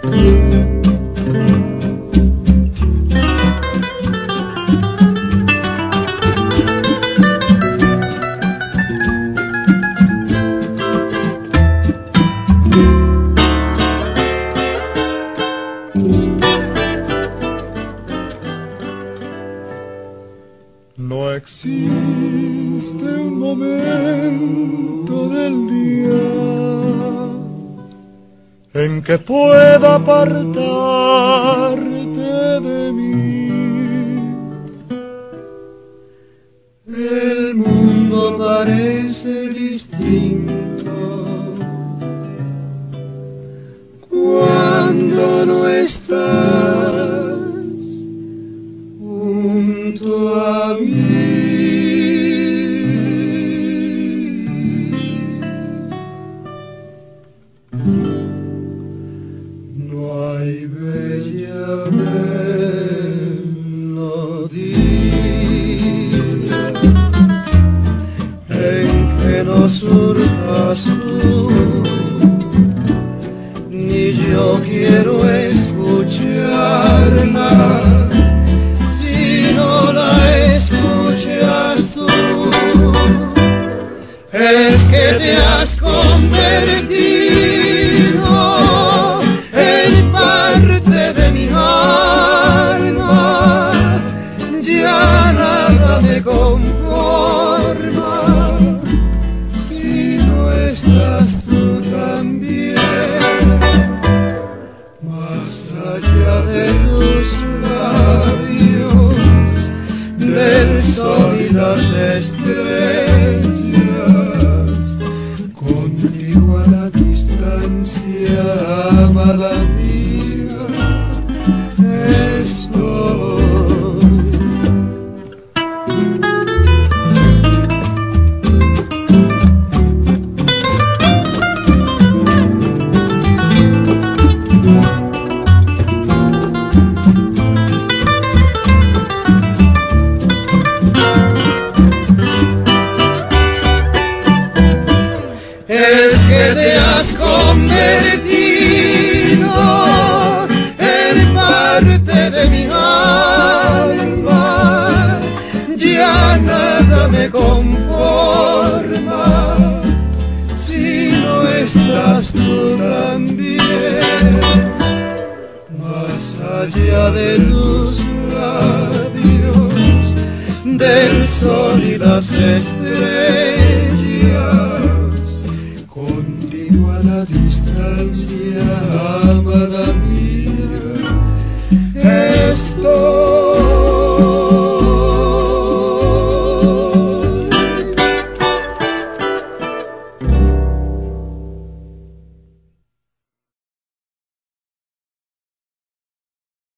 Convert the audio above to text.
No existe un momento del día en que pueda apartarte de mí. El mundo parece distinto cuando no estás junto a mí. No hay bella melodía en que no surjas tú, ni yo quiero escucharla. Es que te has convertido en parte de mi alma, ya nada me conforma si no estás tú también. Más allá de tus labios, del sol y las estrellas, contigo a la distancia, amada mía, estoy. Es que te has convertido en parte de mi alma, ya nada me conforma si no estás tú también. Más allá de tus labios, del sol y las estrellas, contigo a la distancia, amada mía.